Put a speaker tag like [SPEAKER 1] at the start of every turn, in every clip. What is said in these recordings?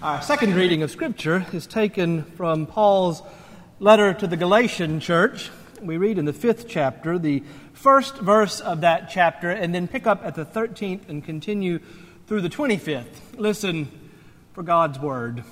[SPEAKER 1] Our second reading of Scripture is taken from Paul's letter to the Galatian church. We read in the 5th chapter, the first verse of that chapter, and then pick up at the 13th and continue through the 25th. Listen for God's word.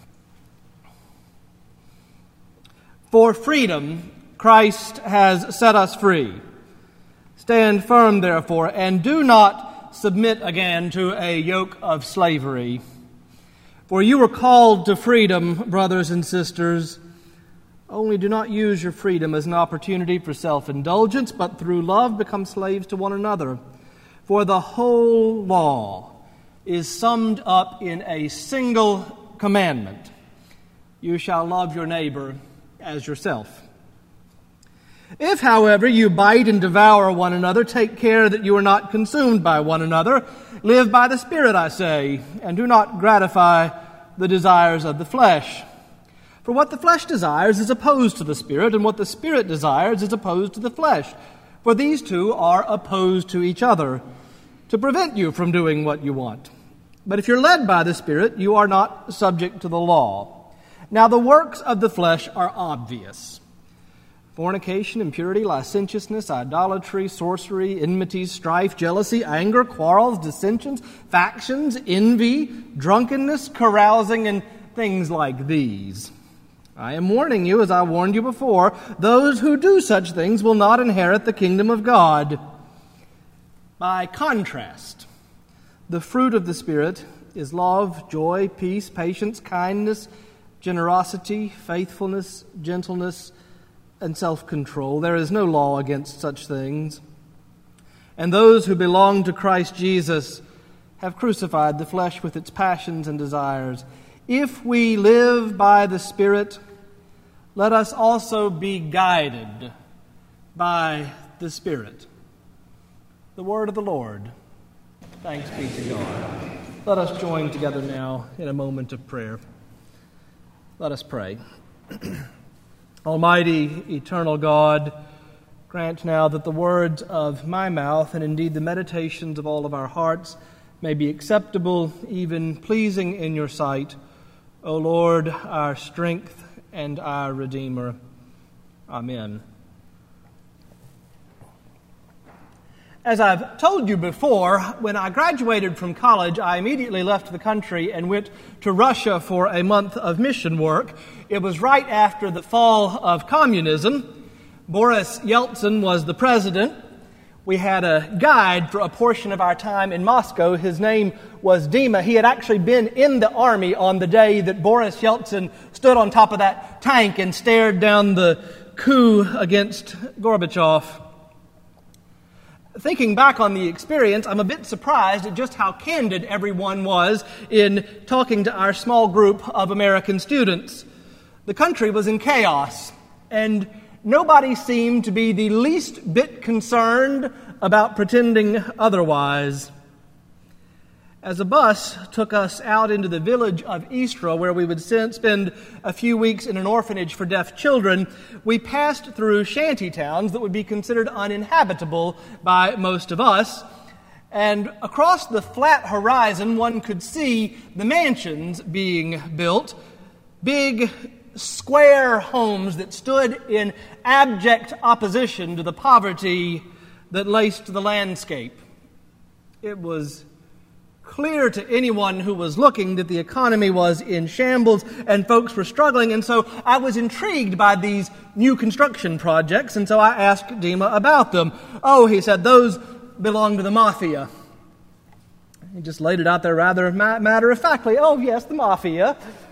[SPEAKER 1] For freedom, Christ has set us free. Stand firm, therefore, and do not submit again to a yoke of slavery. For you were called to freedom, brothers and sisters. Only do not use your freedom as an opportunity for self-indulgence, but through love become slaves to one another. For the whole law is summed up in a single commandment. You shall love your neighbor as yourself. If, however, you bite and devour one another, take care that you are not consumed by one another. Live by the Spirit, I say, and do not gratify the desires of the flesh. For what the flesh desires is opposed to the Spirit, and what the Spirit desires is opposed to the flesh. For these two are opposed to each other, to prevent you from doing what you want. But if you're led by the Spirit, you are not subject to the law. Now the works of the flesh are obvious: fornication, impurity, licentiousness, idolatry, sorcery, enmity, strife, jealousy, anger, quarrels, dissensions, factions, envy, drunkenness, carousing, and things like these. I am warning you, as I warned you before, those who do such things will not inherit the kingdom of God. By contrast, the fruit of the Spirit is love, joy, peace, patience, kindness, generosity, faithfulness, gentleness, and self-control. There is no law against such things. And those who belong to Christ Jesus have crucified the flesh with its passions and desires. If we live by the Spirit, let us also be guided by the Spirit. The word of the Lord. Thanks be to God. Let us join together now in a moment of prayer. Let us pray. Almighty, eternal God, grant now that the words of my mouth and indeed the meditations of all of our hearts may be acceptable, even pleasing in your sight, O Lord, our strength and our Redeemer. Amen. As I've told you before, when I graduated from college, I immediately left the country and went to Russia for a month of mission work. It was right after the fall of communism. Boris Yeltsin was the president. We had a guide for a portion of our time in Moscow. His name was Dima. He had actually been in the army on the day that Boris Yeltsin stood on top of that tank and stared down the coup against Gorbachev. Thinking back on the experience, I'm a bit surprised at just how candid everyone was in talking to our small group of American students. The country was in chaos, and nobody seemed to be the least bit concerned about pretending otherwise. As a bus took us out into the village of Istra, where we would spend a few weeks in an orphanage for deaf children, we passed through shanty towns that would be considered uninhabitable by most of us. And across the flat horizon, one could see the mansions being built, big square homes that stood in abject opposition to the poverty that laced the landscape. It was clear to anyone who was looking that the economy was in shambles and folks were struggling, and so I was intrigued by these new construction projects, and so I asked Dima about them. Oh, he said, those belong to the mafia. He just laid it out there rather matter-of-factly. Oh, yes, the mafia.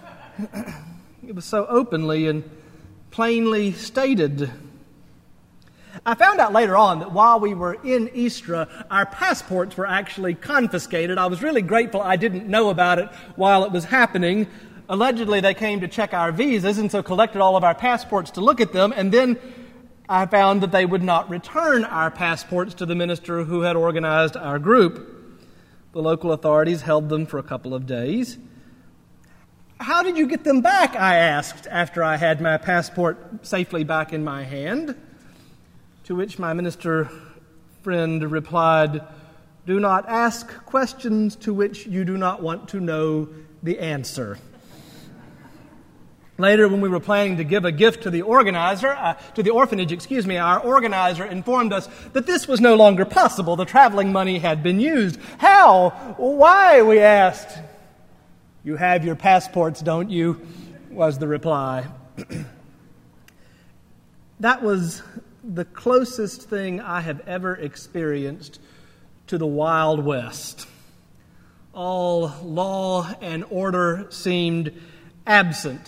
[SPEAKER 1] It was so openly and plainly stated. I found out later on that while we were in Istra, our passports were actually confiscated. I was really grateful I didn't know about it while it was happening. Allegedly, they came to check our visas and so collected all of our passports to look at them, and then I found that they would not return our passports to the minister who had organized our group. The local authorities held them for a couple of days. How did you get them back? I asked after I had my passport safely back in my hand. To which my minister friend replied, "Do not ask questions to which you do not want to know the answer. Later, when we were planning to give a gift to the orphanage, our organizer informed us that this was no longer possible. The traveling money had been used. How? Why? We asked. You have your passports, don't you? Was the reply. That was the closest thing I have ever experienced to the Wild West. All law and order seemed absent.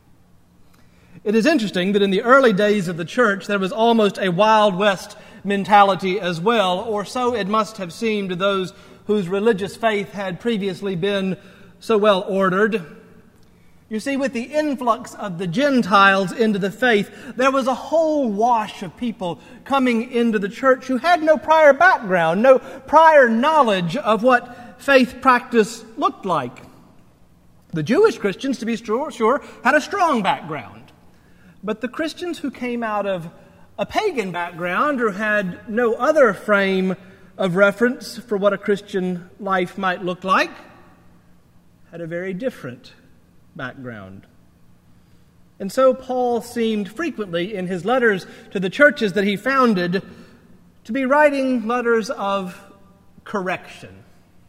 [SPEAKER 1] It is interesting that in the early days of the church, there was almost a Wild West mentality as well, or so it must have seemed to those whose religious faith had previously been so well ordered. You see, with the influx of the Gentiles into the faith, there was a whole wash of people coming into the church who had no prior background, no prior knowledge of what faith practice looked like. The Jewish Christians, to be sure, had a strong background. But the Christians who came out of a pagan background or had no other frame of reference for what a Christian life might look like had a very different background. And so Paul seemed frequently in his letters to the churches that he founded to be writing letters of correction.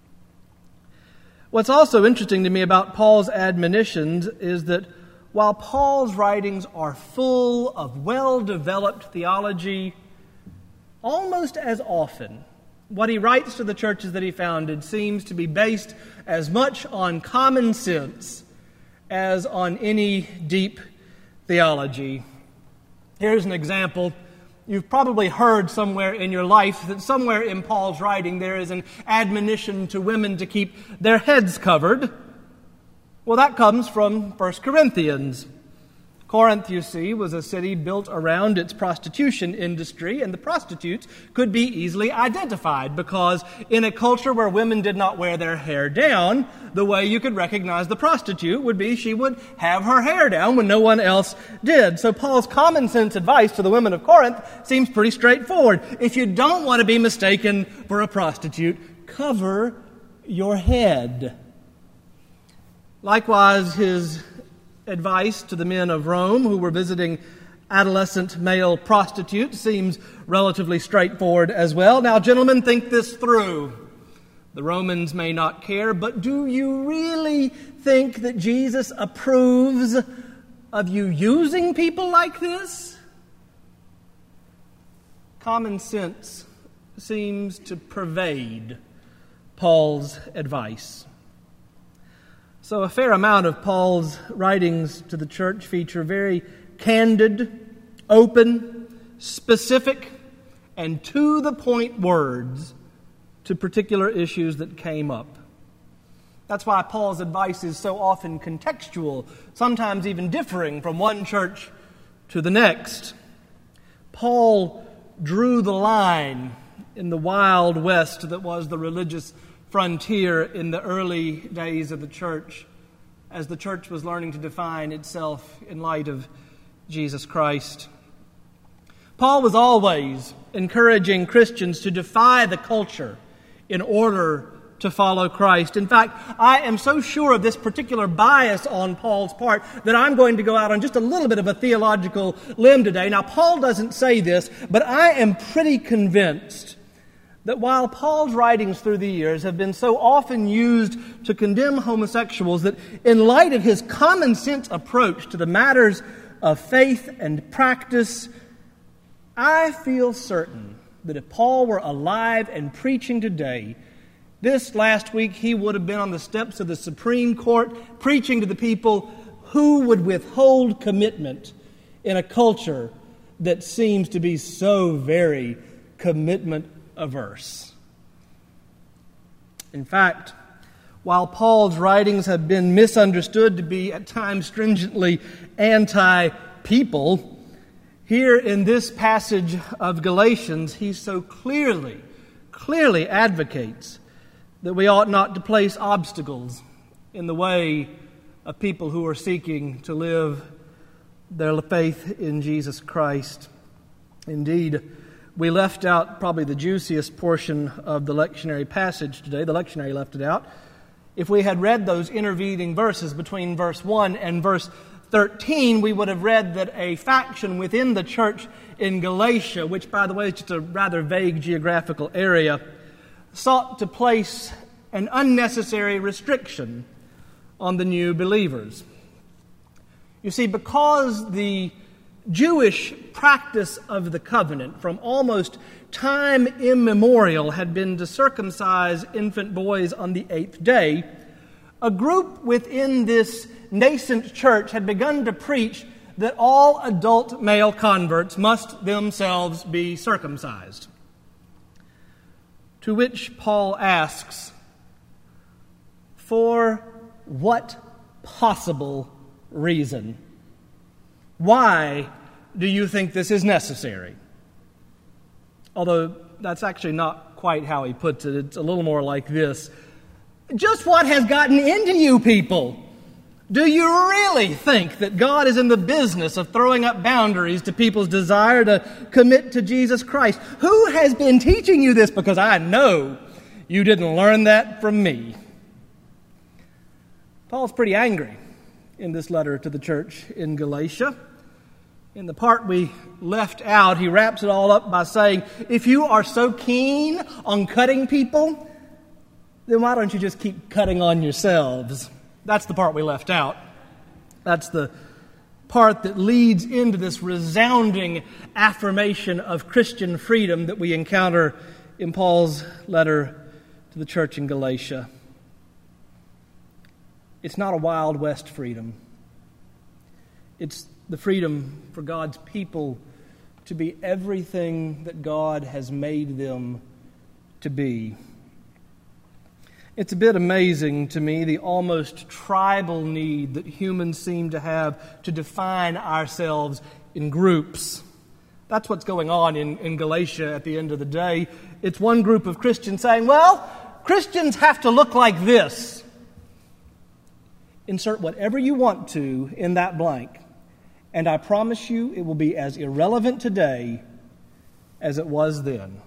[SPEAKER 1] What's also interesting to me about Paul's admonitions is that while Paul's writings are full of well-developed theology, almost as often, what he writes to the churches that he founded seems to be based as much on common sense as on any deep theology. Here's an example. You've probably heard somewhere in your life that somewhere in Paul's writing there is an admonition to women to keep their heads covered. Well, that comes from 1 Corinthians. Corinth, you see, was a city built around its prostitution industry, and the prostitutes could be easily identified because in a culture where women did not wear their hair down, the way you could recognize the prostitute would be she would have her hair down when no one else did. So Paul's common sense advice to the women of Corinth seems pretty straightforward. If you don't want to be mistaken for a prostitute, cover your head. Likewise, his advice to the men of Rome who were visiting adolescent male prostitutes seems relatively straightforward as well. Now, gentlemen, think this through. The Romans may not care, but do you really think that Jesus approves of you using people like this? Common sense seems to pervade Paul's advice. So a fair amount of Paul's writings to the church feature very candid, open, specific, and to-the-point words to particular issues that came up. That's why Paul's advice is so often contextual, sometimes even differing from one church to the next. Paul drew the line in the Wild West that was the religious frontier in the early days of the church, as the church was learning to define itself in light of Jesus Christ. Paul was always encouraging Christians to defy the culture in order to follow Christ. In fact, I am so sure of this particular bias on Paul's part that I'm going to go out on just a little bit of a theological limb today. Now, Paul doesn't say this, but I am pretty convinced that while Paul's writings through the years have been so often used to condemn homosexuals, that in light of his common sense approach to the matters of faith and practice, I feel certain that if Paul were alive and preaching today, this last week he would have been on the steps of the Supreme Court preaching to the people who would withhold commitment in a culture that seems to be so very commitment averse. In fact, while Paul's writings have been misunderstood to be at times stringently anti-people, here in this passage of Galatians, he so clearly advocates that we ought not to place obstacles in the way of people who are seeking to live their faith in Jesus Christ. Indeed, we left out probably the juiciest portion of the lectionary passage today. The lectionary left it out. If we had read those intervening verses between verse 1 and verse 13, we would have read that a faction within the church in Galatia, which, by the way, is just a rather vague geographical area, sought to place an unnecessary restriction on the new believers. You see, because the Jewish practice of the covenant from almost time immemorial had been to circumcise infant boys on the 8th day, a group within this nascent church had begun to preach that all adult male converts must themselves be circumcised. To which Paul asks, for what possible reason? Why do you think this is necessary? Although that's actually not quite how he puts it. It's a little more like this. Just what has gotten into you people? Do you really think that God is in the business of throwing up boundaries to people's desire to commit to Jesus Christ? Who has been teaching you this? Because I know you didn't learn that from me. Paul's pretty angry in this letter to the church in Galatia. In the part we left out, he wraps it all up by saying, if you are so keen on cutting people, then why don't you just keep cutting on yourselves? That's the part we left out. That's the part that leads into this resounding affirmation of Christian freedom that we encounter in Paul's letter to the church in Galatia. It's not a Wild West freedom. It's the freedom for God's people to be everything that God has made them to be. It's a bit amazing to me, the almost tribal need that humans seem to have to define ourselves in groups. That's what's going on in Galatia at the end of the day. It's one group of Christians saying, well, Christians have to look like this. Insert whatever you want to in that blank. And I promise you it will be as irrelevant today as it was then.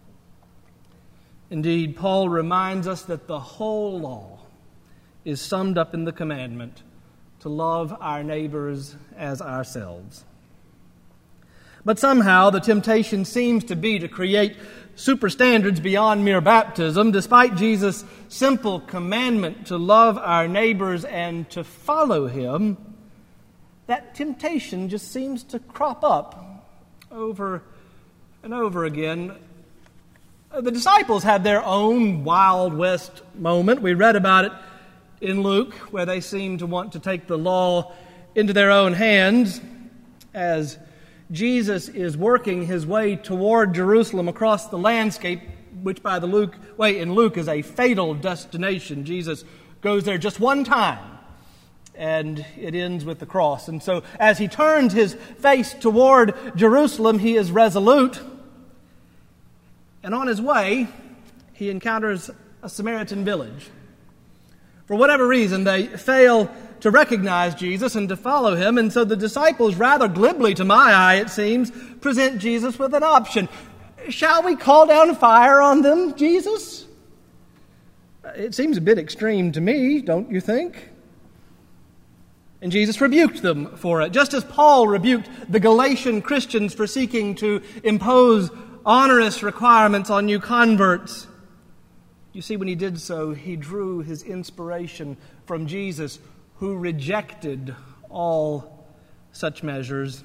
[SPEAKER 1] Indeed, Paul reminds us that the whole law is summed up in the commandment to love our neighbors as ourselves. But somehow the temptation seems to be to create super standards beyond mere baptism, despite Jesus' simple commandment to love our neighbors and to follow him. That temptation just seems to crop up over and over again. The disciples had their own Wild West moment. We read about it in Luke, where they seem to want to take the law into their own hands as Jesus is working his way toward Jerusalem across the landscape, which by the way in Luke is a fatal destination. Jesus goes there just one time, and it ends with the cross. And so as he turns his face toward Jerusalem, he is resolute. And on his way, he encounters a Samaritan village. For whatever reason, they fail to recognize Jesus and to follow him. And so the disciples, rather glibly to my eye, it seems, present Jesus with an option. Shall we call down fire on them, Jesus? It seems a bit extreme to me, don't you think? And Jesus rebuked them for it, just as Paul rebuked the Galatian Christians for seeking to impose onerous requirements on new converts. You see, when he did so, he drew his inspiration from Jesus, who rejected all such measures.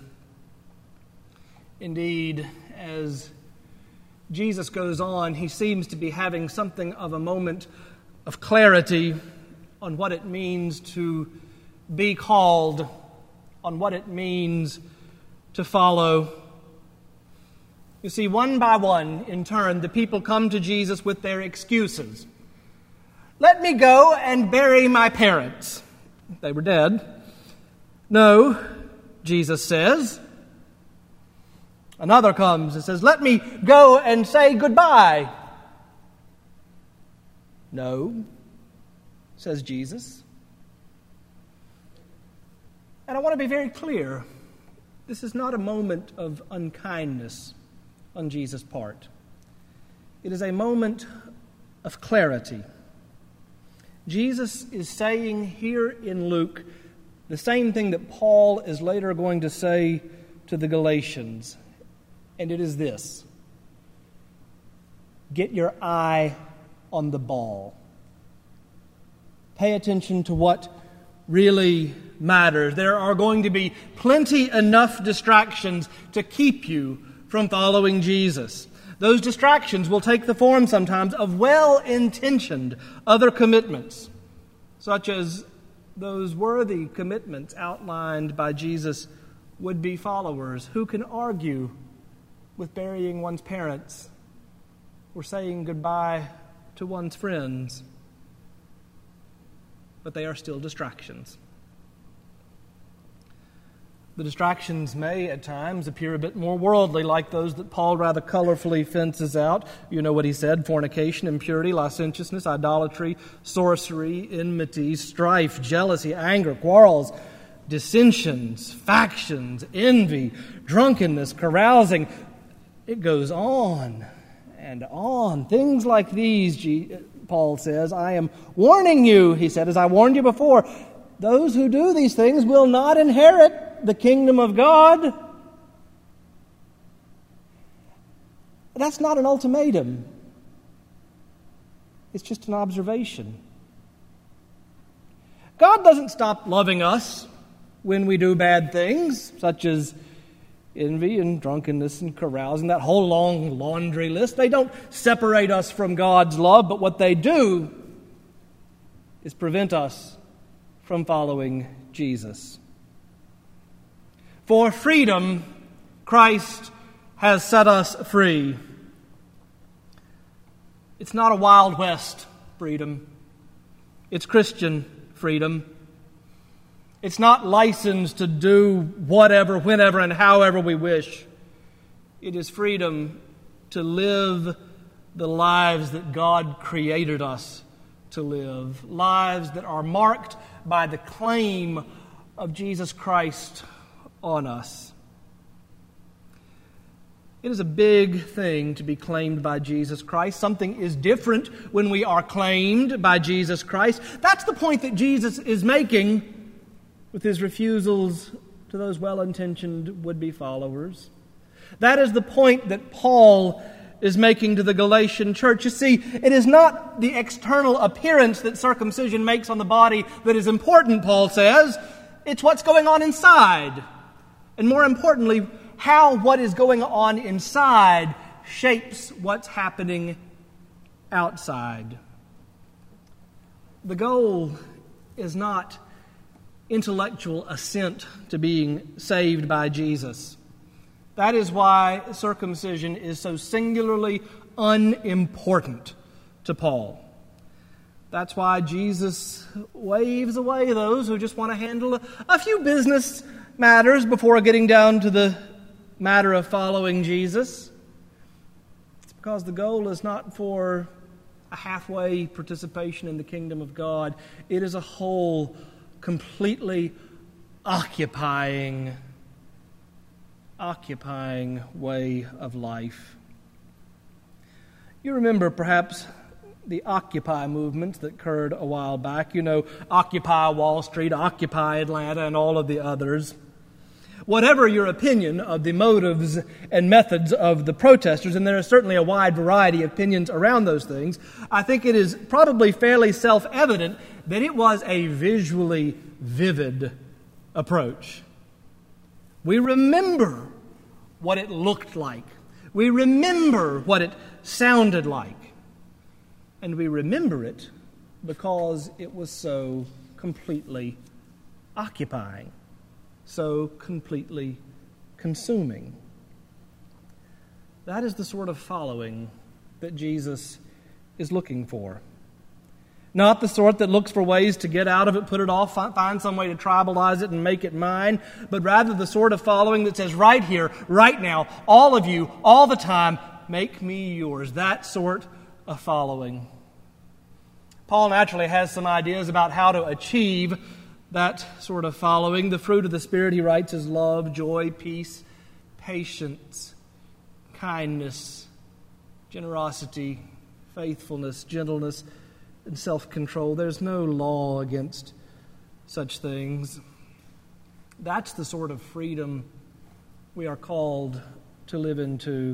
[SPEAKER 1] Indeed, as Jesus goes on, he seems to be having something of a moment of clarity on what it means to be called, on what it means to follow. You see, one by one, in turn, the people come to Jesus with their excuses. Let me go and bury my parents. They were dead. No, Jesus says. Another comes and says, let me go and say goodbye. No, says Jesus. And I want to be very clear. This is not a moment of unkindness on Jesus' part. It is a moment of clarity. Jesus is saying here in Luke the same thing that Paul is later going to say to the Galatians, and it is this: get your eye on the ball. Pay attention to what really matters. There are going to be plenty enough distractions to keep you from following Jesus. Those distractions will take the form sometimes of well-intentioned other commitments, such as those worthy commitments outlined by Jesus' would-be followers. Who can argue with burying one's parents or saying goodbye to one's friends? But they are still distractions. The distractions may, at times, appear a bit more worldly, like those that Paul rather colorfully fences out. You know what he said: fornication, impurity, licentiousness, idolatry, sorcery, enmity, strife, jealousy, anger, quarrels, dissensions, factions, envy, drunkenness, carousing. It goes on and on. Things like these, Paul says, I am warning you, he said, as I warned you before. Those who do these things will not inherit the kingdom of God. That's not an ultimatum. It's just an observation. God doesn't stop loving us when we do bad things, such as envy and drunkenness and carousing, that whole long laundry list. They don't separate us from God's love, but what they do is prevent us from following Jesus. For freedom, Christ has set us free. It's not a Wild West freedom. It's Christian freedom. It's not licensed to do whatever, whenever, and however we wish. It is freedom to live the lives that God created us to live. Lives that are marked by the claim of Jesus Christ on us. It is a big thing to be claimed by Jesus Christ. Something is different when we are claimed by Jesus Christ. That's the point that Jesus is making with his refusals to those well-intentioned would-be followers. That is the point that Paul is making to the Galatian church. You see, it is not the external appearance that circumcision makes on the body that is important, Paul says. It's what's going on inside. And more importantly, how what is going on inside shapes what's happening outside. The goal is not intellectual assent to being saved by Jesus. That is why circumcision is so singularly unimportant to Paul. That's why Jesus waves away those who just want to handle a few business matters before getting down to the matter of following Jesus. It's because the goal is not for a halfway participation in the kingdom of God. It is a whole, completely occupying way of life. You remember perhaps the Occupy movement that occurred a while back. You know, Occupy Wall Street, Occupy Atlanta, and all of the others. Whatever your opinion of the motives and methods of the protesters, and there is certainly a wide variety of opinions around those things, I think it is probably fairly self-evident that it was a visually vivid approach. We remember what it looked like. We remember what it sounded like. And we remember it because it was so completely occupying, so completely consuming. That is the sort of following that Jesus is looking for. Not the sort that looks for ways to get out of it, put it off, find some way to tribalize it and make it mine, but rather the sort of following that says, right here, right now, all of you, all the time, make me yours. That sort of following. Paul naturally has some ideas about how to achieve that sort of following. The fruit of the Spirit, he writes, is love, joy, peace, patience, kindness, generosity, faithfulness, gentleness, and self-control. There's no law against such things. That's the sort of freedom we are called to live into.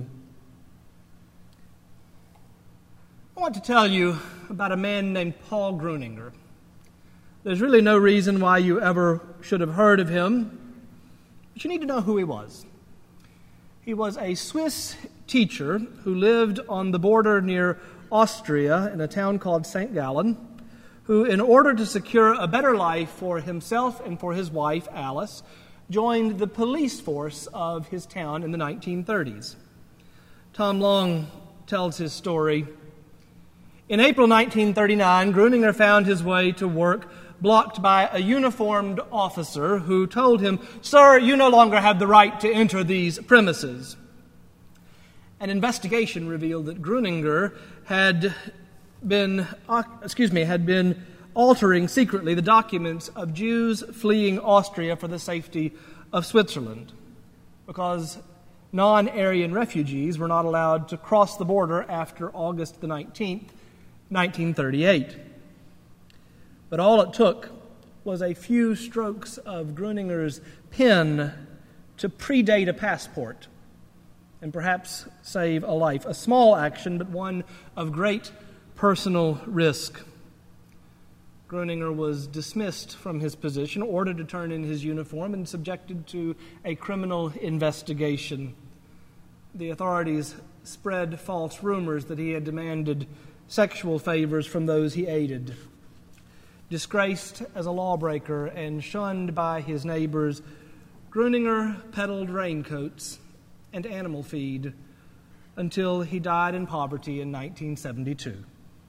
[SPEAKER 1] I want to tell you about a man named Paul Gruninger. There's really no reason why you ever should have heard of him, but you need to know who he was. He was a Swiss teacher who lived on the border near Austria in a town called St. Gallen, who, in order to secure a better life for himself and for his wife, Alice, joined the police force of his town in the 1930s. Tom Long tells his story. In April 1939, Gruninger found his way to work blocked by a uniformed officer who told him, "Sir, you no longer have the right to enter these premises." An investigation revealed that Gruninger had been altering secretly the documents of Jews fleeing Austria for the safety of Switzerland, because non-Aryan refugees were not allowed to cross the border after August the 19th, 1938. But all it took was a few strokes of Gruninger's pen to predate a passport and perhaps save a life. A small action, but one of great personal risk. Gruninger was dismissed from his position, ordered to turn in his uniform, and subjected to a criminal investigation. The authorities spread false rumors that he had demanded sexual favors from those he aided. Disgraced as a lawbreaker and shunned by his neighbors, Gruninger peddled raincoats and animal feed until he died in poverty in 1972.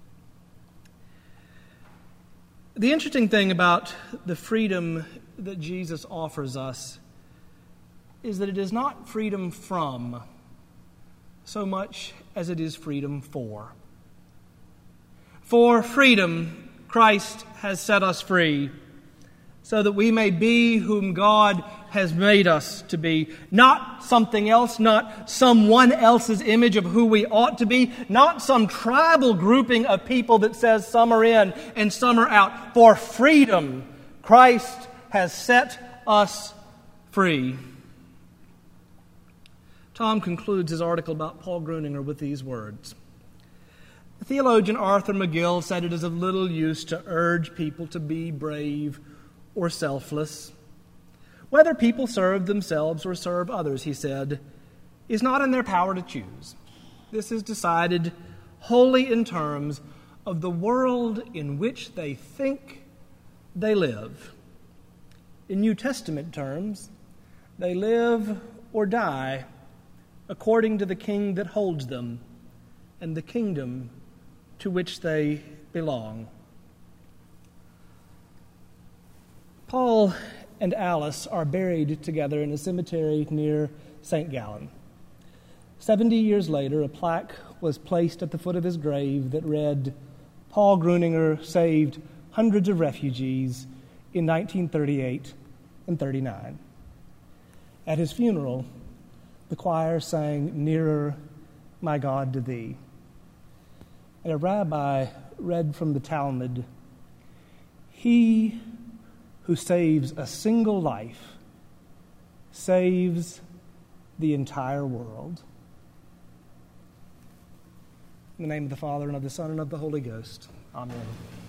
[SPEAKER 1] The interesting thing about the freedom that Jesus offers us is that it is not freedom from so much as it is freedom for. For freedom, Christ has set us free so that we may be whom God has made us to be. Not something else, not someone else's image of who we ought to be, not some tribal grouping of people that says some are in and some are out. For freedom, Christ has set us free. Tom concludes his article about Paul Gruninger with these words. The theologian Arthur McGill said it is of little use to urge people to be brave or selfless. Whether people serve themselves or serve others, he said, is not in their power to choose. This is decided wholly in terms of the world in which they think they live. In New Testament terms, they live or die according to the king that holds them and the kingdom to which they belong. Paul and Alice are buried together in a cemetery near St. Gallen. 70 years later, a plaque was placed at the foot of his grave that read, "Paul Gruninger saved hundreds of refugees in 1938 and 39. At his funeral, the choir sang, "Nearer, my God, to thee." And a rabbi read from the Talmud, "He who saves a single life saves the entire world." In the name of the Father, and of the Son, and of the Holy Ghost. Amen.